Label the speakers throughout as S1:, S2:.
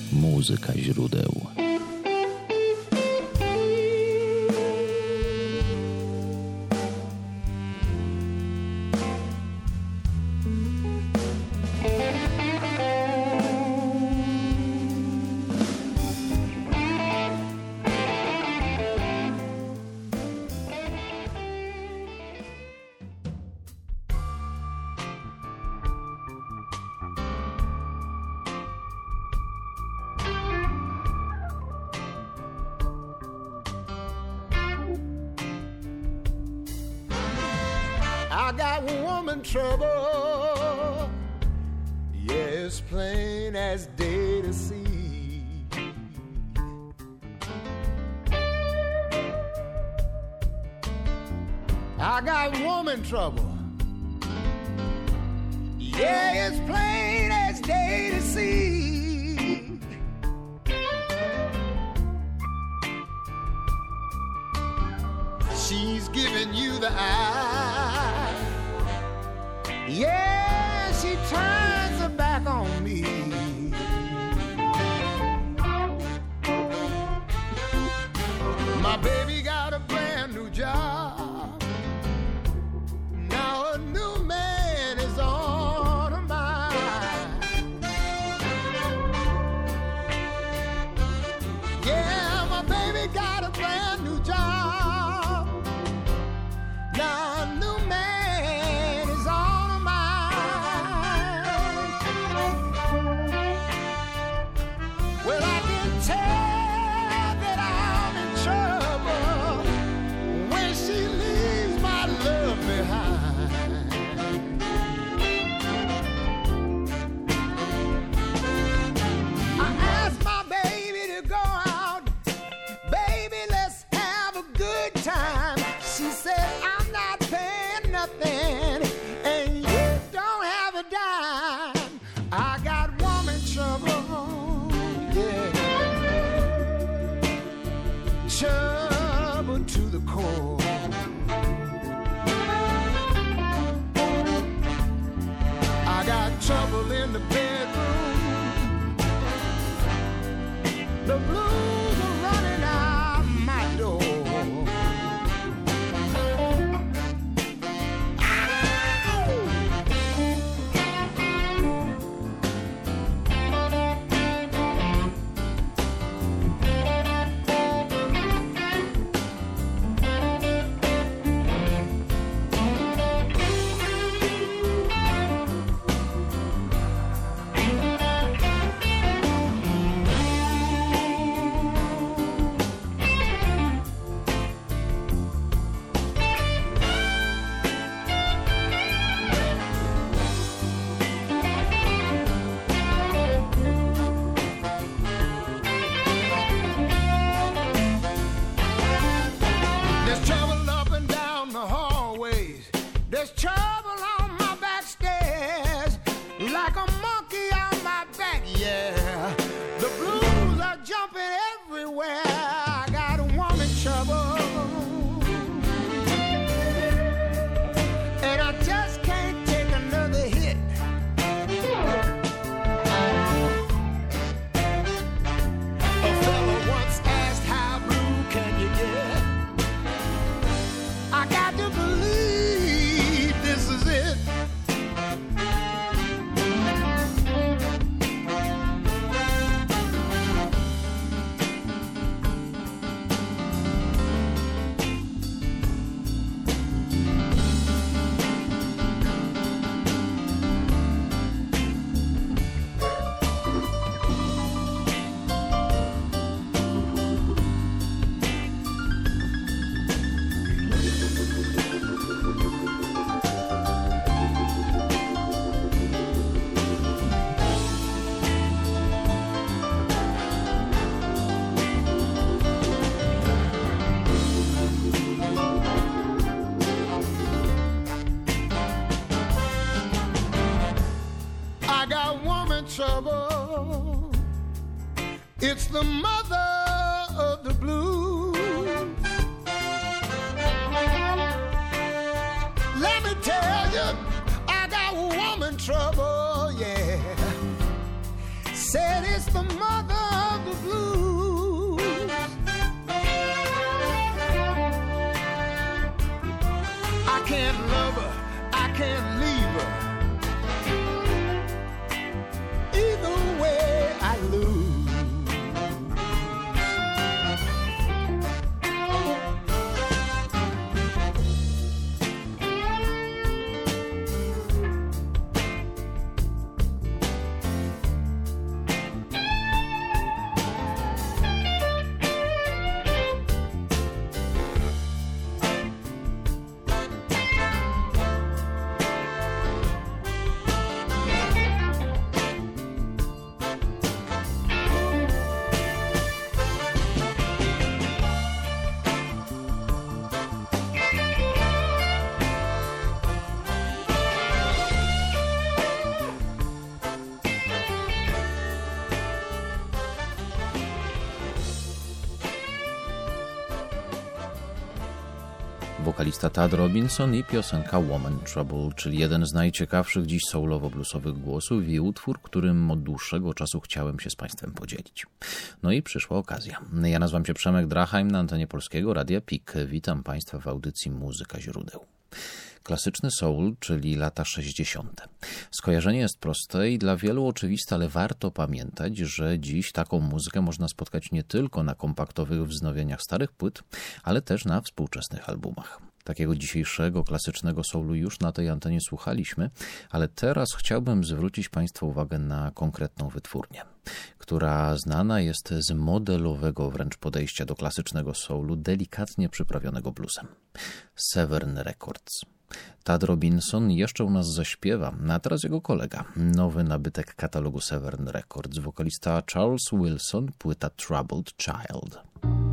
S1: Muzyka źródeł.
S2: I got woman trouble, yeah, it's plain as day to see. I got woman trouble, yeah, it's plain as day to see. She's giving you the eye, yeah, she turns her back on me. My baby got a brand new job, now a new man is on her mind. Yeah, my baby got a brand new job, now a new man is on her mind. Well, I can tell that I'm in trouble when she leaves my love behind. I asked my baby to go out, baby, let's have a good time. She said, I'm not paying nothing, and you don't have a dime. I got woman trouble, yeah, trouble to the core. I got trouble in the bedroom, the blues are running out my door. There's trouble up and down the hallways. There's trouble on my back stairs, like a monkey on my back, yeah. The blues are jumping everywhere. I got woman trouble, and I just can't take another hit. A fella once asked, how blue can you get? I got to believe this is it. I got woman trouble. It's the mother of the blues. Let me tell you, I got woman trouble, yeah. said it's the mother of the blues. I can't love her, I can't leave her. Either way I lose.
S1: Wokalista Tad Robinson i piosenka Woman Trouble, czyli jeden z najciekawszych dziś soulowo-bluesowych głosów i utwór, którym od dłuższego czasu chciałem się z Państwem podzielić. No i przyszła okazja. Ja nazywam się Przemek Drachheim na antenie Polskiego Radia PIK. Witam Państwa w audycji Muzyka Źródeł. Klasyczny soul, czyli lata 60. Skojarzenie jest proste i dla wielu oczywiste, ale warto pamiętać, że dziś taką muzykę można spotkać nie tylko na kompaktowych wznowieniach starych płyt, ale też na współczesnych albumach. Takiego dzisiejszego klasycznego soulu już na tej antenie słuchaliśmy, ale teraz chciałbym zwrócić Państwa uwagę na konkretną wytwórnię, która znana jest z modelowego wręcz podejścia do klasycznego soulu, delikatnie przyprawionego bluesem. Severn Records. Tad Robinson jeszcze u nas zaśpiewa, a teraz jego kolega, nowy nabytek katalogu Severn Records, wokalista Charles Wilson, płyta Troubled Child.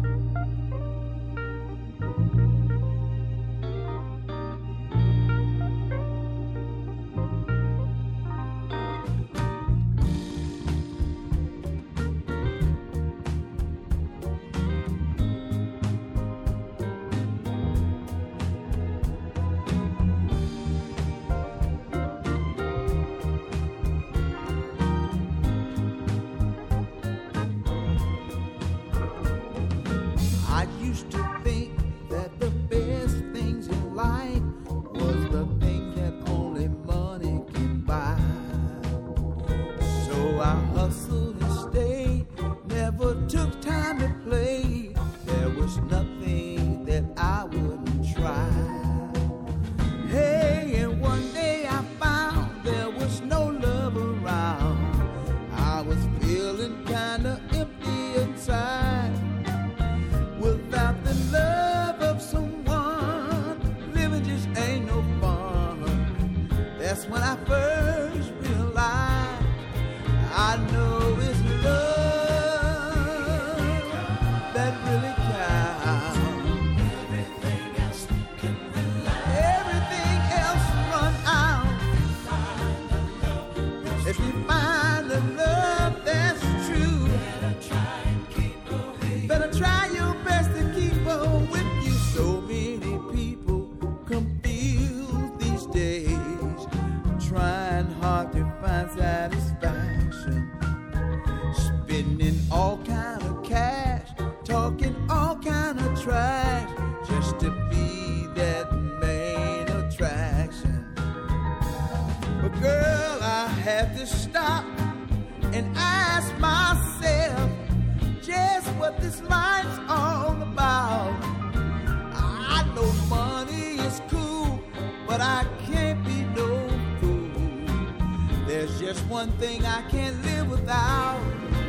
S2: One thing I can't live without,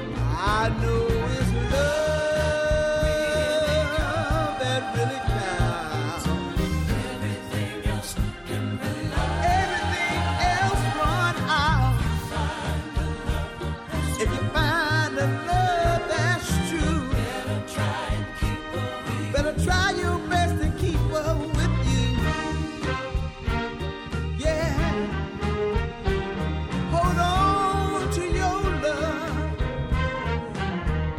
S2: I know it's love that really counts. Everything else can run out. Everything else run out. If you find a love that's true, better try and keep her with you. Better try your best to keep her with you. Yeah. Hold on to your love.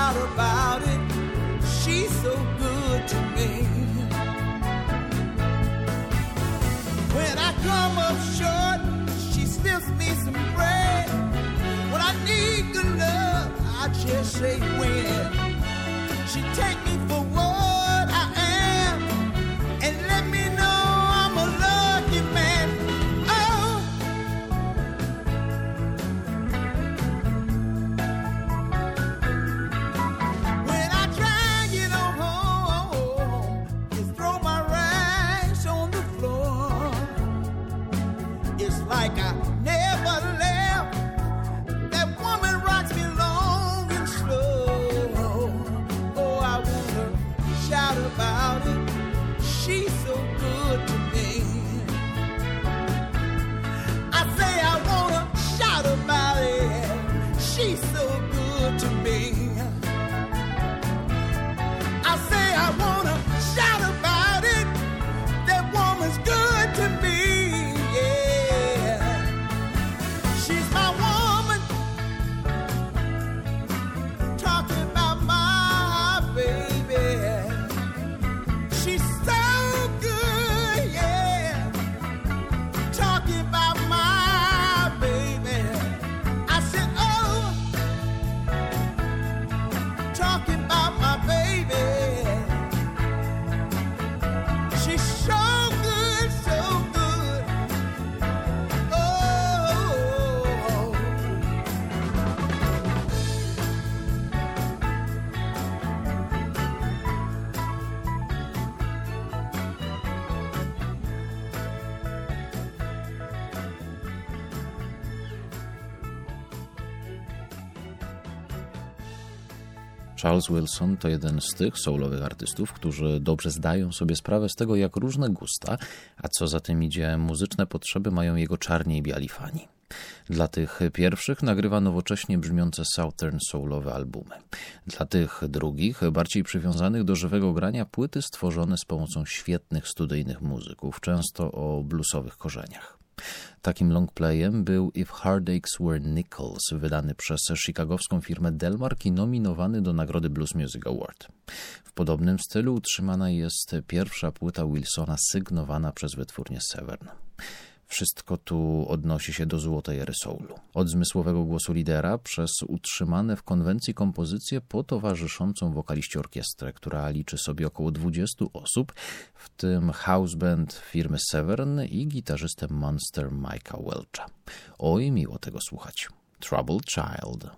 S2: shout about it. She's so good to me. When I come up short, she slips me some bread. When I need good love, I just say when. She take me for what I am and let me know I'm a lucky man. Oh, when I try and get on home, just throw my rags on the floor. It's like I never left. That woman rocks me long and slow. Oh, I wanna shout about it. She's so good to me. I say I wanna shout about it. She's so good to me. I say I wanna shout about it. That woman's good to me. Yeah, she's my woman. Talking about my baby. She's so good, yeah. Talking about my baby. I said, oh, talking about my baby. She's so good, so good. Oh.
S1: Charles Wilson to jeden z tych soulowych artystów, którzy dobrze zdają sobie sprawę z tego, jak różne gusta, a co za tym idzie muzyczne potrzeby, mają jego czarni i biali fani. Dla tych pierwszych nagrywa nowocześnie brzmiące southern soulowe albumy. Dla tych drugich, bardziej przywiązanych do żywego grania, płyty stworzone z pomocą świetnych studyjnych muzyków, często o bluesowych korzeniach. Takim longplayem był If Heartaches Were Nickels, wydany przez chicagowską firmę Delmark i nominowany do nagrody Blues Music Award. W podobnym stylu utrzymana jest pierwsza płyta Wilsona sygnowana przez wytwórnię Severn. Wszystko tu odnosi się do złotej ery soulu. Od zmysłowego głosu lidera przez utrzymane w konwencji kompozycję potowarzyszącą wokaliście orkiestrę, która liczy sobie około 20 osób, w tym house band firmy Severn i gitarzystę Monster Mike'a Welcha. Oj, miło tego słuchać. Troubled Child.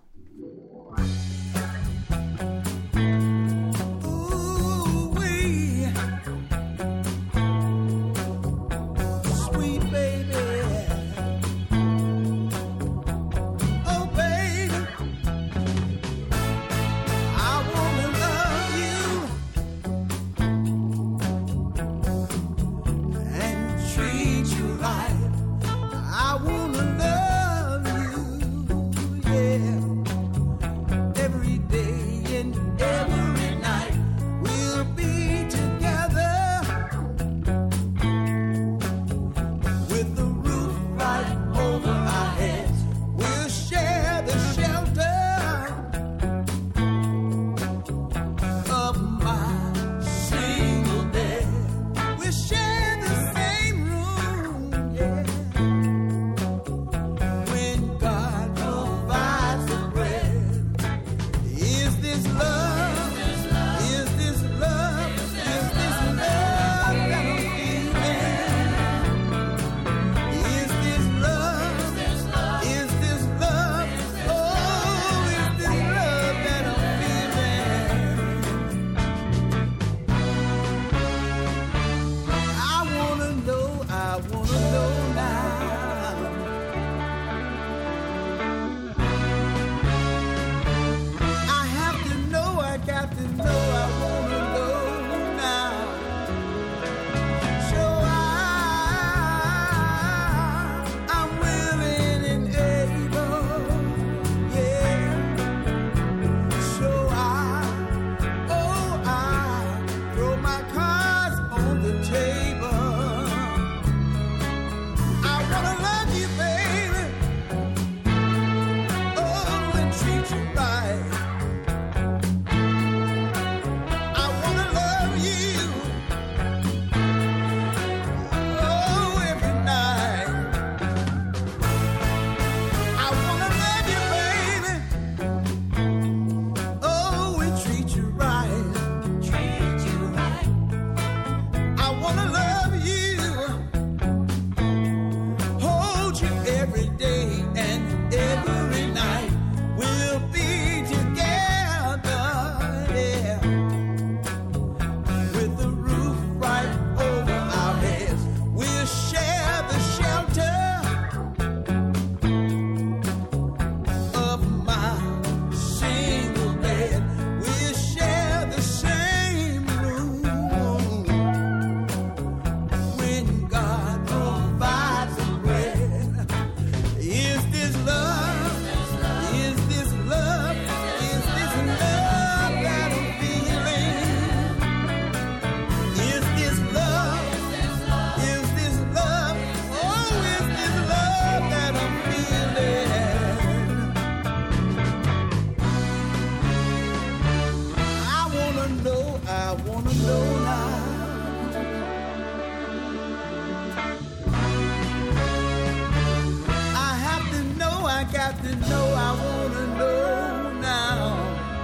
S2: got to know, I wanna know now.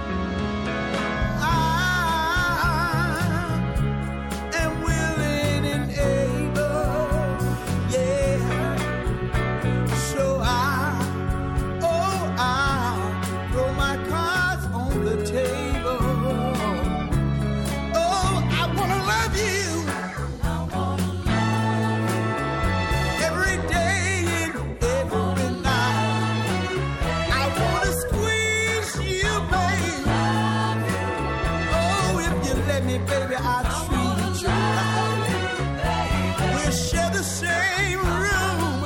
S2: Baby, I treat you right. We'll share the same room,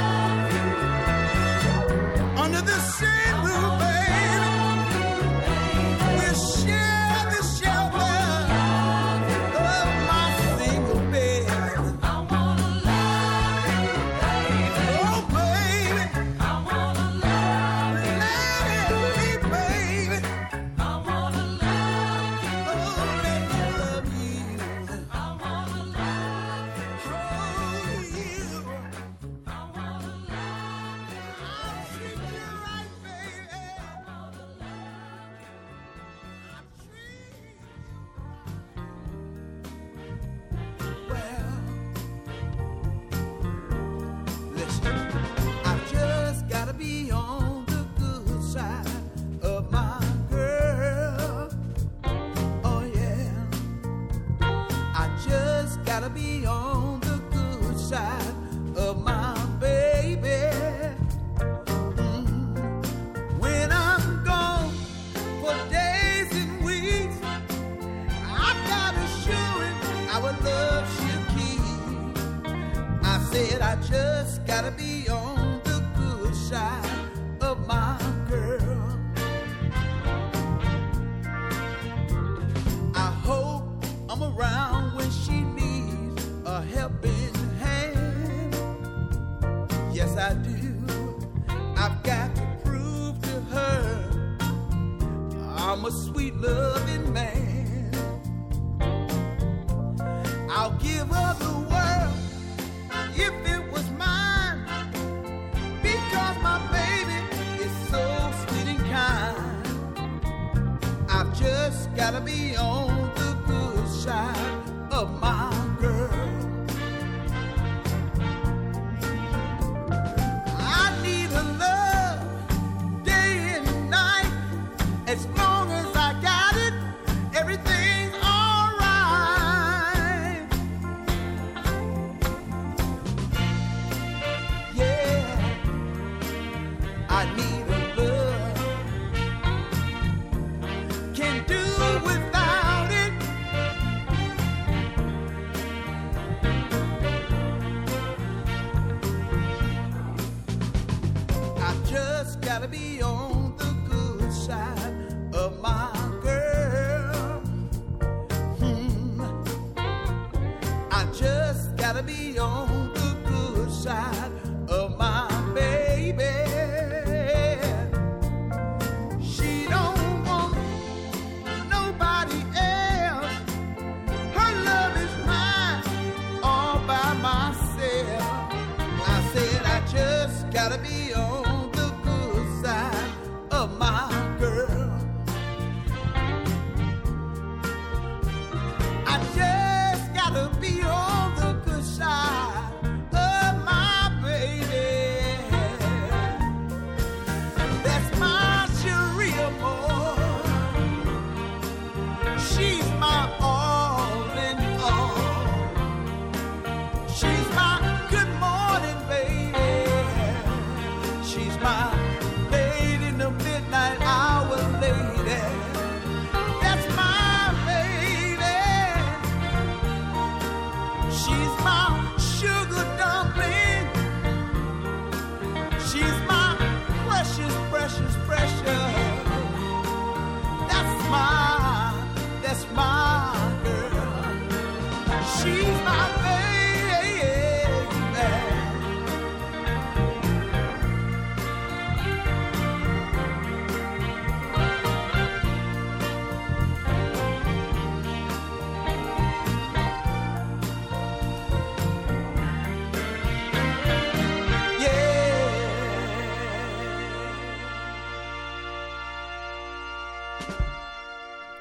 S2: under the same roof, baby. We'll share the shelter of my single bed. I wanna love you, baby. Oh, baby, I wanna love you, baby. I wanna love you. Oh, let me love you. I wanna love you. I wanna love you. I'll treat you right, baby. I wanna love you. I'll treat you right. Well, listen, I've just gotta be on the good side of my girl. Oh yeah, I just gotta be on the good side of my baby. When I'm gone for days and weeks, I've got assurance our love she'll keep. I said I just gotta be on the good side of my girl. I hope I'm around when she needs a helping hand. Yes, I do. I've got to prove to her I'm a sweet loving man. I'll give her the world if it was mine, because my baby is so sweet and kind. I've just gotta be on the good side of my girl. I need her love day and night. As long as I got it, everything's alright. Yeah, I need her love. Can't do without it. I just gotta be on the good side of my girl. I just gotta be on the good side of my baby. She don't want nobody else. Her love is mine all by myself. I said I just gotta be on the good side of my girl. I just gotta be on the good side of my baby. That's my Cherie Amour. She's my all in all. She's my good morning baby. She's my late in the midnight hour lady. That's my baby. She's my sugar dumpling. She's my precious, precious, precious. That's my girl. She's my baby.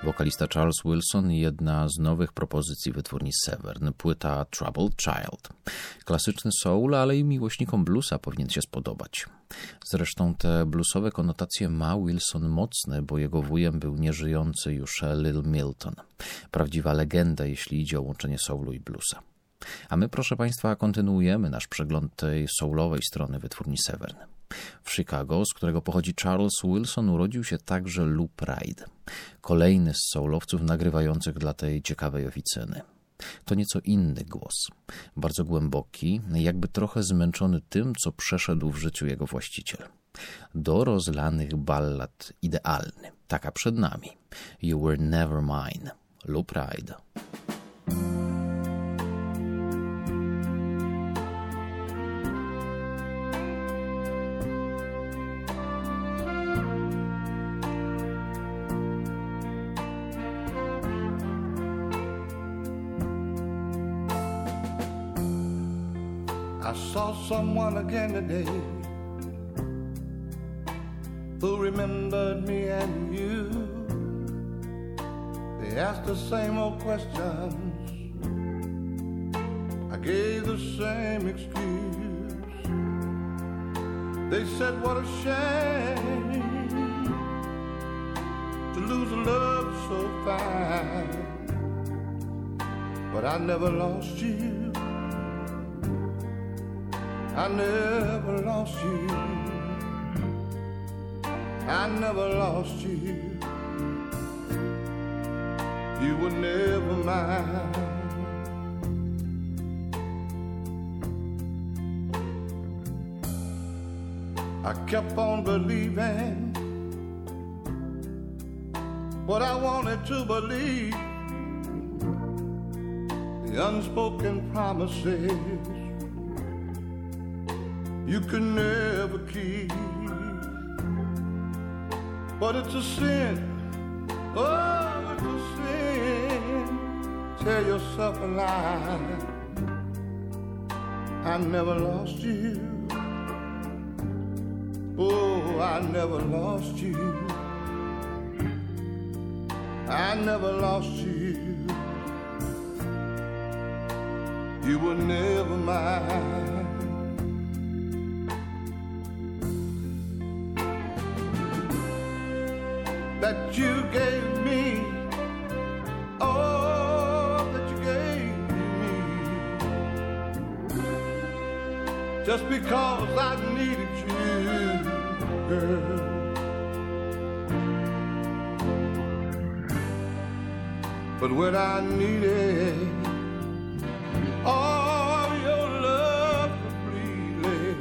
S1: Wokalista Charles Wilson i jedna z nowych propozycji wytwórni Severn, płyta Troubled Child. Klasyczny soul, ale i miłośnikom bluesa powinien się spodobać. Zresztą te bluesowe konotacje ma Wilson mocne, bo jego wujem był nieżyjący już Lil Milton. Prawdziwa legenda, jeśli idzie o łączenie soulu i bluesa. A my, proszę Państwa, kontynuujemy nasz przegląd tej soulowej strony wytwórni Severn. W Chicago, z którego pochodzi Charles Wilson, urodził się także Lou Pride, kolejny z soulowców nagrywających dla tej ciekawej oficyny. To nieco inny głos, bardzo głęboki, jakby trochę zmęczony tym, co przeszedł w życiu jego właściciel. Do rozlanych ballad idealny, taka przed nami. You Were Never Mine, Lou Pride.
S2: I saw someone again today who remembered me and you. They asked the same old questions. I gave the same excuse. They said, what a shame to lose a love so fine. But I never lost you. I never lost you. I never lost you. You were never mine. I kept on believing what I wanted to believe. The unspoken promises you could never keep. But it's a sin, oh, it's a sin. Tell yourself a lie. I never lost you. Oh, I never lost you. I never lost you. You were never mine. That you gave me, oh, that you gave me, just because I needed you, girl. But when I needed all your love completely,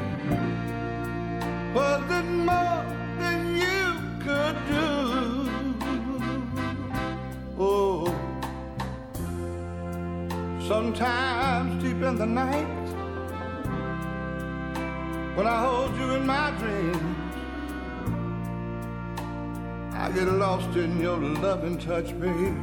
S2: was it more than you could do? Oh, sometimes deep in the night, when I hold you in my dreams, I get lost in your loving touch, baby.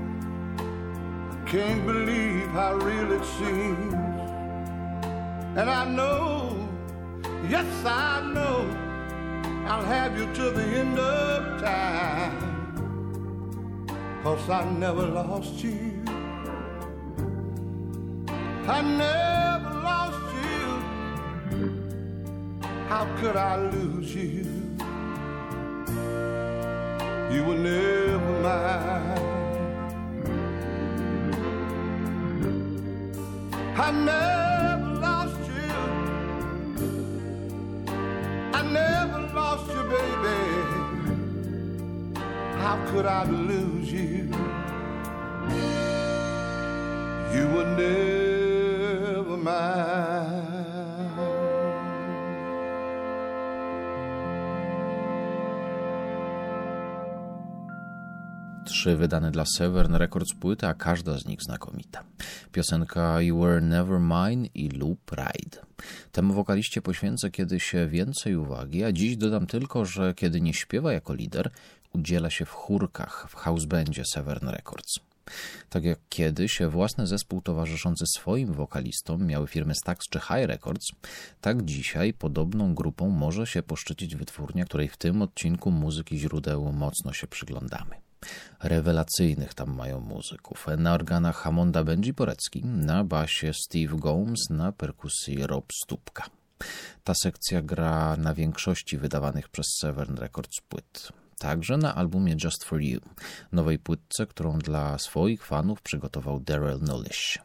S2: Can't believe how real it seems. And I know, yes I know, I'll have you to the end of time. 'Cause I never lost you. I never lost you. How could I lose you? You were never mine. I never lost you. I never lost you, baby. How could I lose you? You were never mine.
S1: Trzy wydane dla Severn Records płyty, a każda z nich znakomita. Piosenka You Were Never Mine i Lou Pride. Temu wokaliście poświęcę kiedyś więcej uwagi, a dziś dodam tylko, że kiedy nie śpiewa jako lider, udziela się w chórkach w house bandzie Severn Records. Tak jak kiedyś własny zespół towarzyszący swoim wokalistom miały firmy Stax czy High Records, tak dzisiaj podobną grupą może się poszczycić wytwórnia, której w tym odcinku Muzyki Źródeł mocno się przyglądamy. Rewelacyjnych tam mają muzyków. Na organach Hammonda Benji Borecki, na basie Steve Gomes, na perkusji Rob Stupka. Ta sekcja gra na większości wydawanych przez Severn Records płyt. Także na albumie Just For You, nowej płytce, którą dla swoich fanów przygotował Daryl Nullish.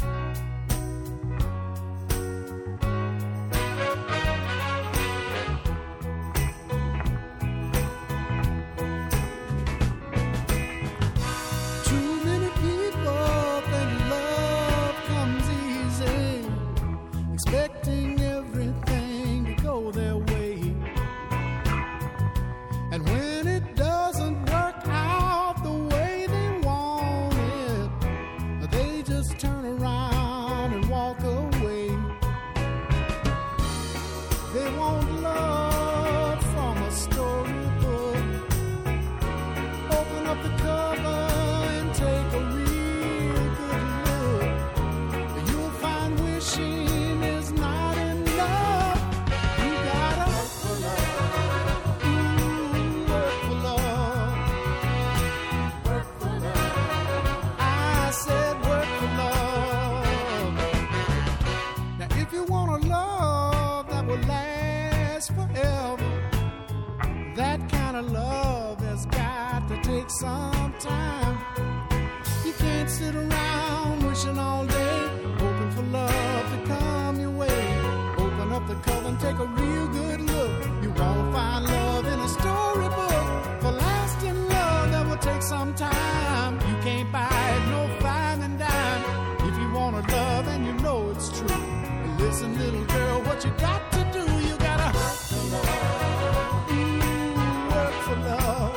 S2: Sometime you can't sit around wishing all day, hoping for love to come your way. Open up the cover and take a real good look. You won't find love in a storybook. For lasting love that will take some time. You can't buy it, no fine and dime. If you want to love and you know it's true, listen, little girl, what you got to do, you gotta work for love. Work for love.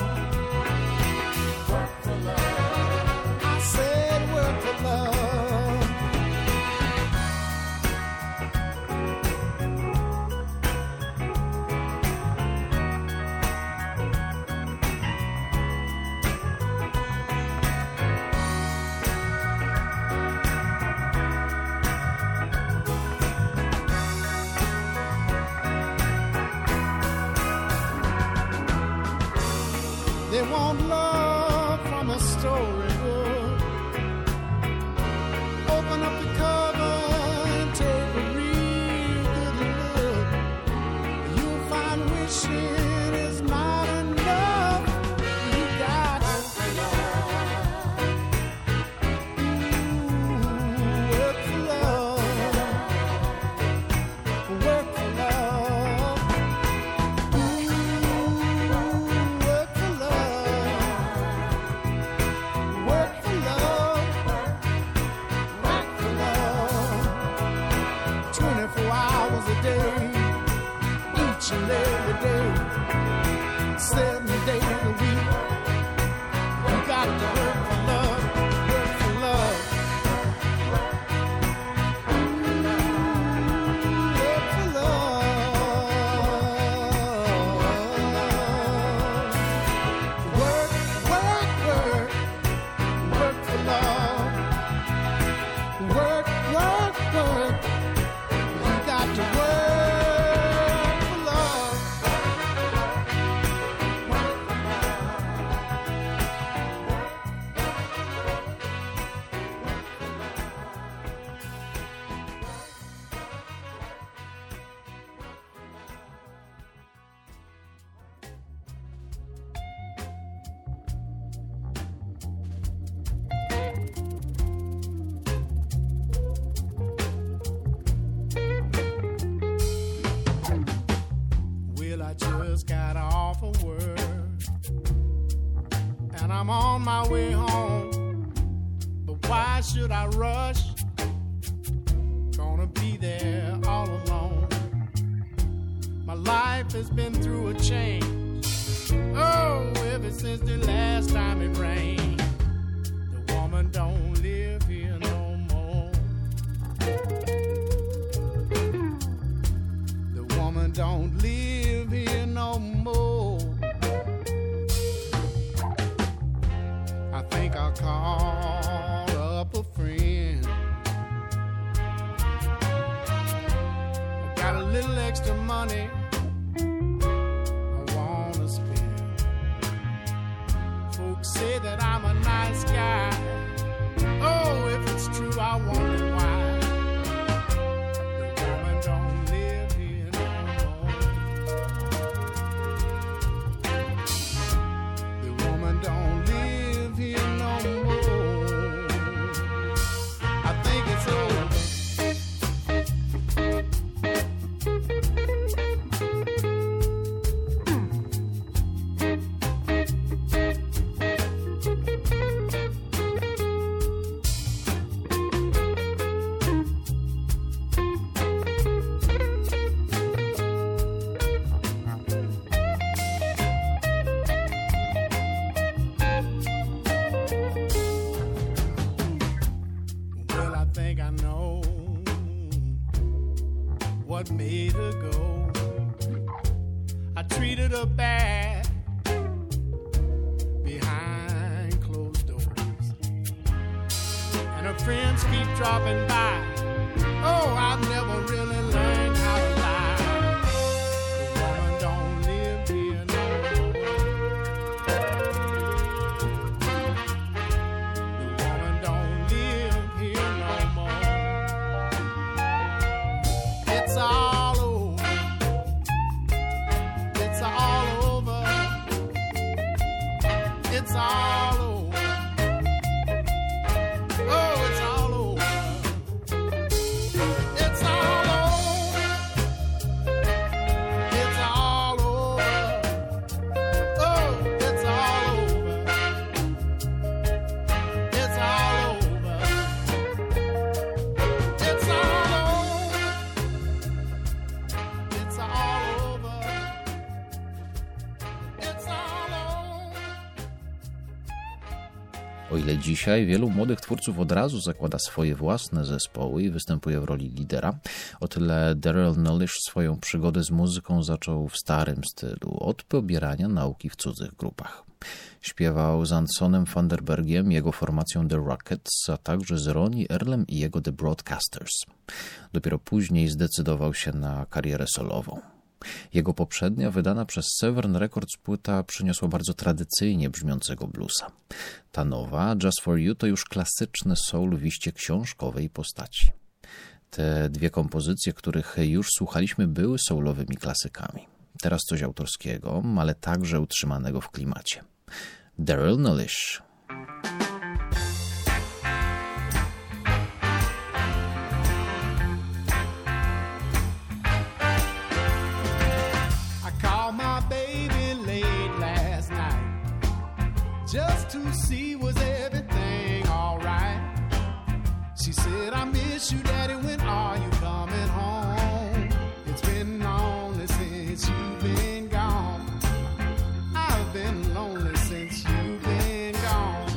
S2: They want love from a storybook. Open up the cover and take a real good look. You'll find wishing is not enough. You got to work for love. Work for love. Work for love. 24 hours a day, each and every day, 7 days a week. You got to work for love, work for love. Work for love. Work, work, work, work for love. Work, work, work. You got to work for love. Well, I just got off of work and I'm on my way home. But why should I rush? Gonna be there all alone. My life has been through a change. Oh, ever since the last time it rained. The woman don't live here no more. The woman don't live here no more. I think I'll call up a friend. I got a little extra money I wanna spend. Folks say that I'm a nice guy. Oh, if it's true, I wonder why the woman don't live here no more. The woman don't live here no more. I think it's over. What made her go? I treated her bad behind closed doors, and her friends keep dropping by. Oh, I've never really learned how to lie. The woman don't live here no more. The woman don't live here no more. It's all over. It's all over. It's all over. Oh, it's all over. It's all over. It's all over. Oh, it's all over. It's all over. It's all over. It's all over. It's all over.
S1: O ile dzisiaj wielu młodych twórców od razu zakłada swoje własne zespoły i występuje w roli lidera, o tyle Daryl Nullish swoją przygodę z muzyką zaczął w starym stylu, od pobierania nauki w cudzych grupach. Śpiewał z Ansonem Vanderbergiem, jego formacją The Rockets, a także z Ronnie Earlem i jego The Broadcasters. Dopiero później zdecydował się na karierę solową. Jego poprzednia, wydana przez Severn Records płyta przyniosła bardzo tradycyjnie brzmiącego bluesa. Ta nowa, Just For You, to już klasyczny soul w iście książkowej postaci. Te dwie kompozycje, których już słuchaliśmy, były soulowymi klasykami. Teraz coś autorskiego, ale także utrzymanego w klimacie. Daryl Nullish.
S2: Just to see was everything alright. She said, I miss you, Daddy, when are you coming home? It's been lonely since you've been gone. I've been lonely since you've been gone.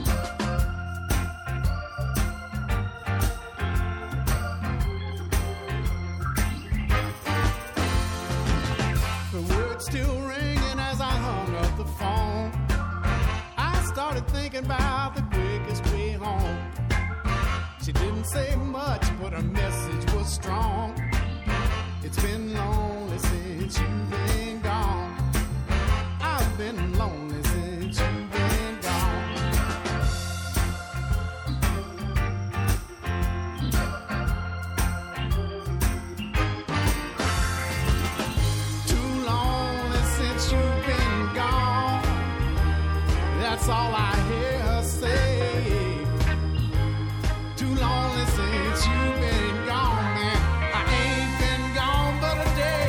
S2: The words still ringing as I hung up the phone. Started thinking about the quickest way home. She didn't say much, but her message was strong. It's been lonely since you've been gone. I've been lonely since you've been gone. Too lonely since you've been gone. That's all I hear her say. Too lonely since you've been gone, man. I ain't been gone but a day.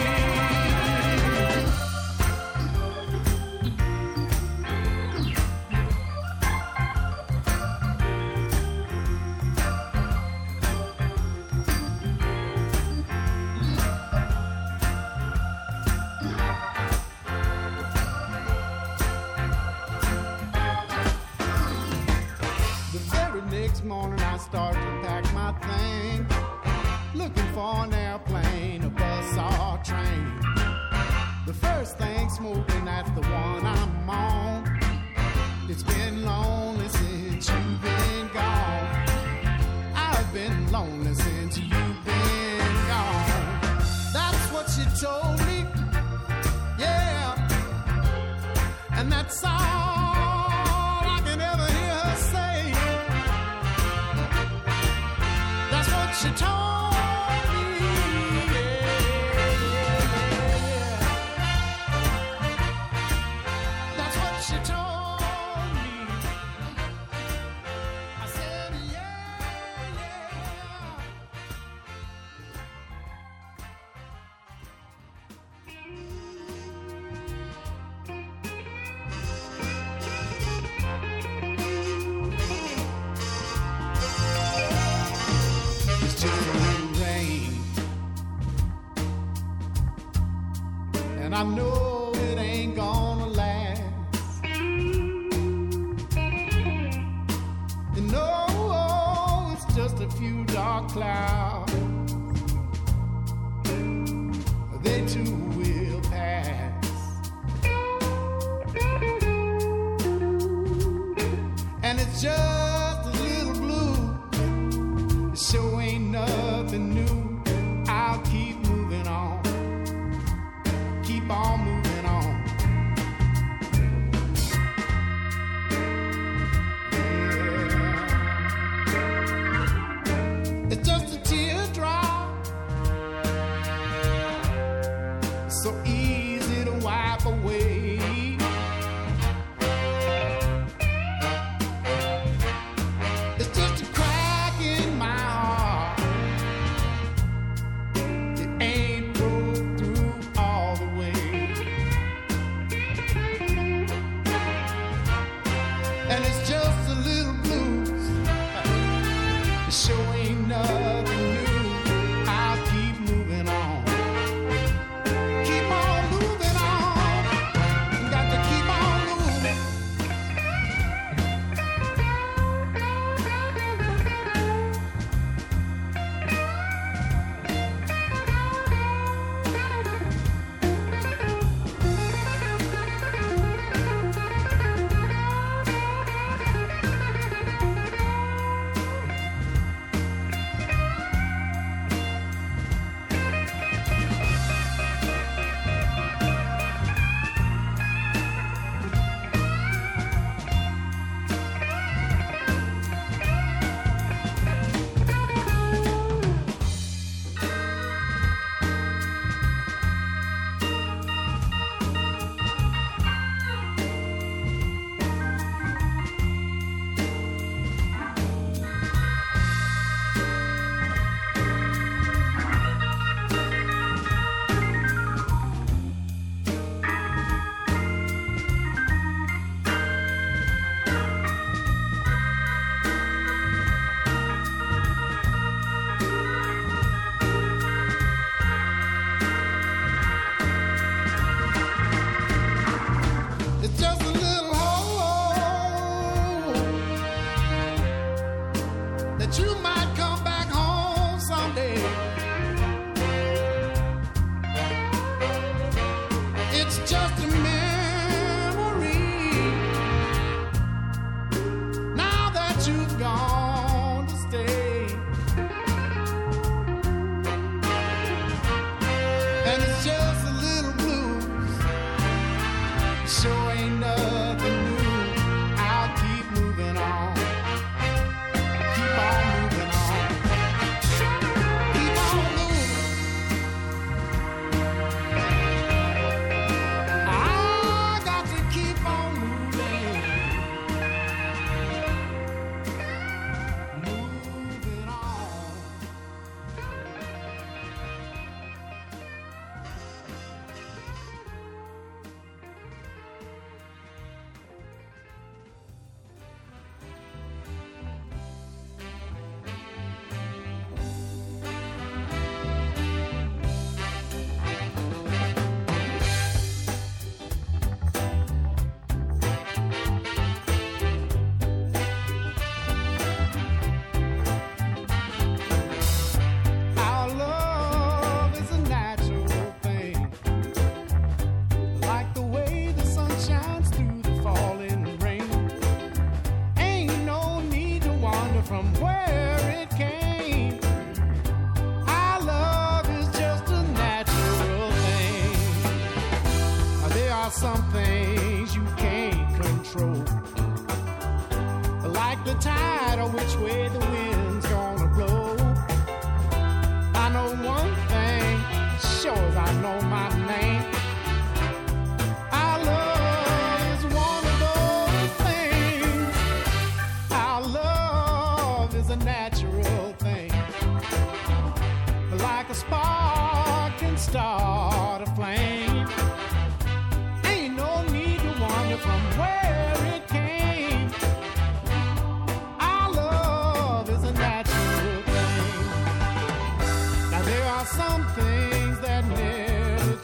S2: Next morning I start to pack my thing, looking for an airplane, a bus or train. The first thing smoking, that's the one I'm on. It's been lonely since you've been gone. I've been lonely since you've been gone. That's what she told me, yeah, and that's all clouds, they too will pass. And it's just a little blue, it sure ain't nothing new. I'll keep moving on, keep on moving on. Yeah. It's just a teardrop, so easy to wipe away. It's just a crack in my heart. It ain't broke through all the way. And it's just a little blues. It sure ain't nothing new. I'll keep moving on. Keep on moving on. Got to keep on moving. It's just a little hole that you might come back home someday. It's just a memory now that you've gone to stay. And it's just a little blues. Sure ain't nothing new. I'll keep moving on. Keep on moving on. Keep on moving. I got to keep on moving. Moving on. Our love is a natural thing, like the way the sun shines through the falling rain. Ain't no need to wonder from where it came. Our love is just a natural thing. There are some things you can't control, like the tide or which way the wind's gonna blow. I know one thing, sure as I know my name. Our love is one of those things. Our love is a natural thing, like a spark can start a flame. Ain't no need to wonder from where it came. Our love is a natural thing. Now there are some things that never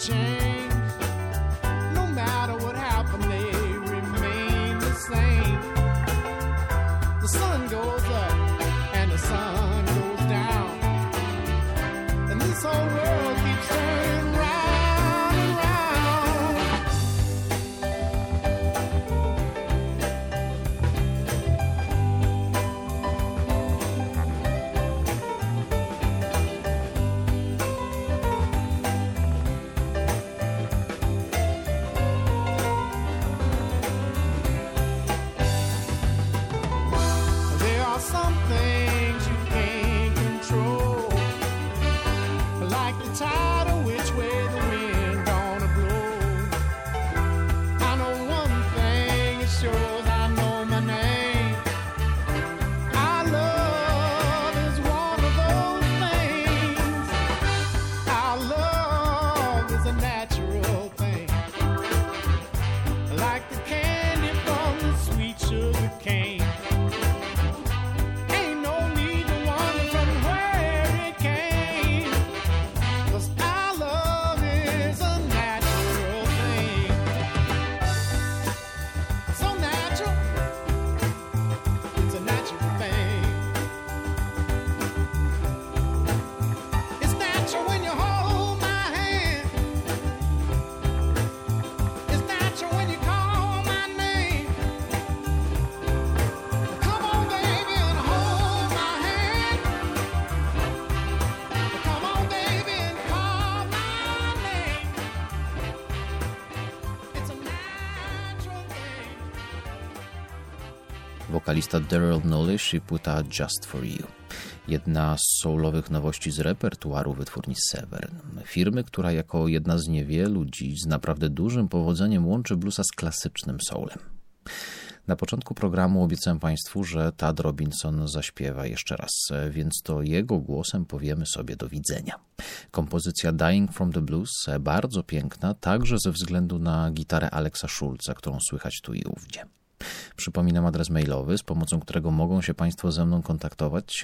S1: Wokalista Daryl Knowlish i płyta Just For You. Jedna z soulowych nowości z repertuaru wytwórni Severn. Firmy, która jako jedna z niewielu dziś z naprawdę dużym powodzeniem łączy bluesa z klasycznym soulem. Na początku programu obiecałem Państwu, że Tad Robinson zaśpiewa jeszcze raz, więc to jego głosem powiemy sobie do widzenia. Kompozycja Dying from the Blues bardzo piękna, także ze względu na gitarę Alexa Schulza, którą słychać tu i ówdzie. Przypominam adres mailowy, z pomocą którego mogą się Państwo ze mną kontaktować.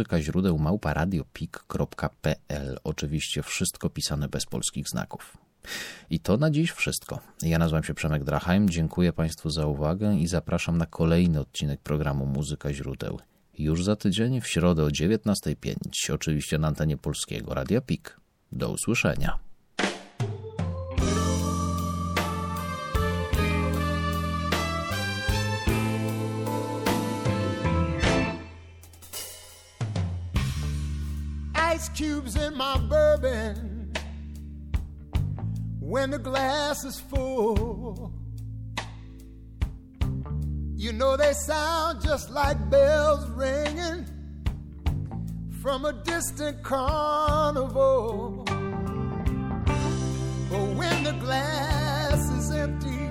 S1: muzykaźródeł@radiopik.pl. Oczywiście wszystko pisane bez polskich znaków. I to na dziś wszystko. Ja nazywam się Przemek Drachheim, dziękuję Państwu za uwagę i zapraszam na kolejny odcinek programu Muzyka Źródeł. Już za tydzień, w środę o 19:05, oczywiście na antenie Polskiego Radia PIK. Do usłyszenia.
S2: Ice cubes in my bourbon when the glass is full. You know they sound just like bells ringing from a distant carnival. But when the glass is empty,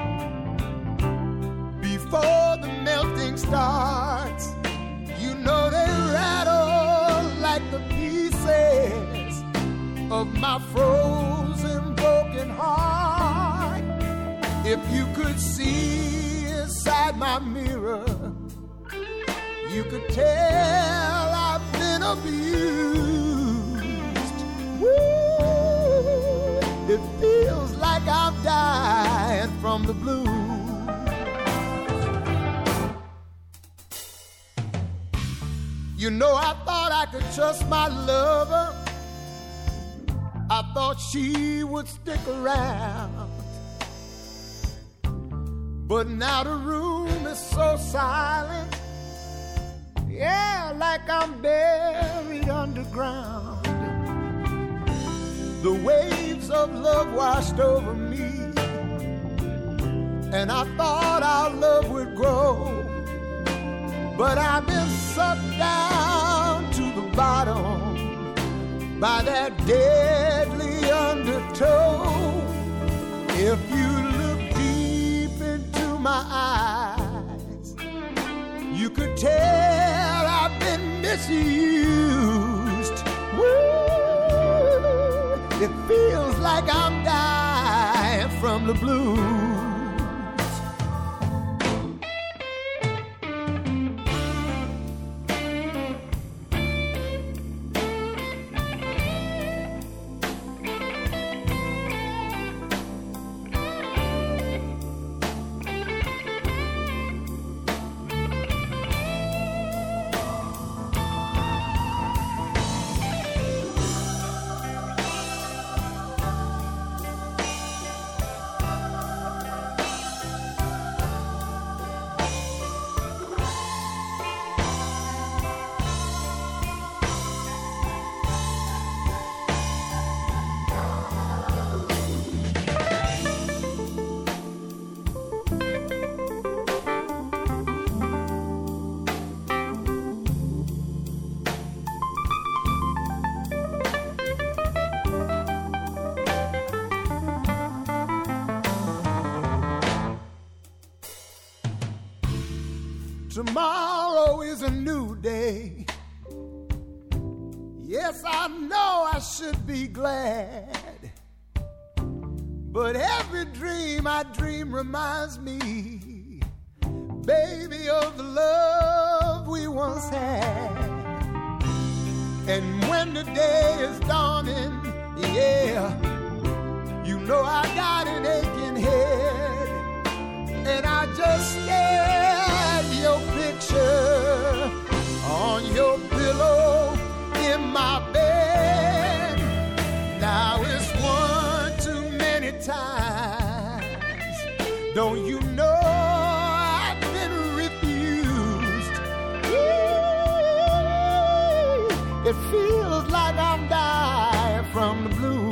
S2: before the melting starts, you know they rattle like the pieces of my frozen broken heart. If you could see inside my mirror, you could tell I've been abused. Woo! It feels like I'm dying from the blues. You know, I thought I could trust my lover. I thought she would stick around. But now the room is so silent. Yeah, like I'm buried underground. The waves of love washed over me, and I thought our love would grow. But I've been sucked down to the bottom by that deadly undertow. If you look deep into my eyes, you could tell I've been misused. Woo! It feels like I'm dying from the blues. Tomorrow is a new day. Yes, I know I should be glad, but every dream I dream reminds me, baby, of the love we once had. And when the day is dawning, yeah, you know I got an aching head, and I just stare at your picture on your pillow in my bed. Now it's one too many times. Don't you know I've been refused? Ooh, it feels like I'm dying from the blues.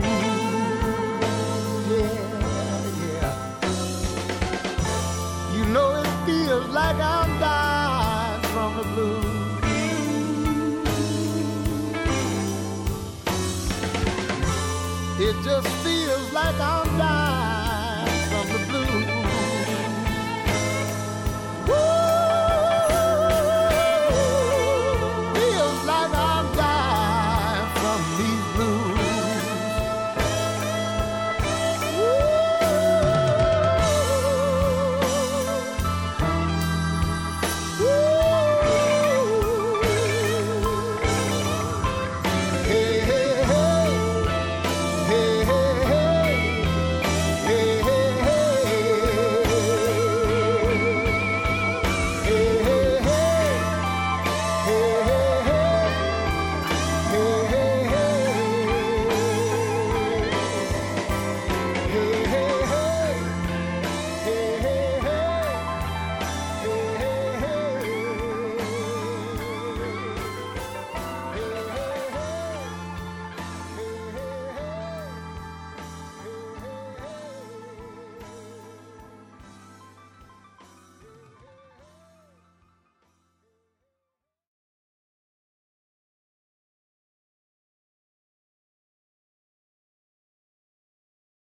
S2: Yeah, yeah. You know it feels like I'm dying just feels like I'm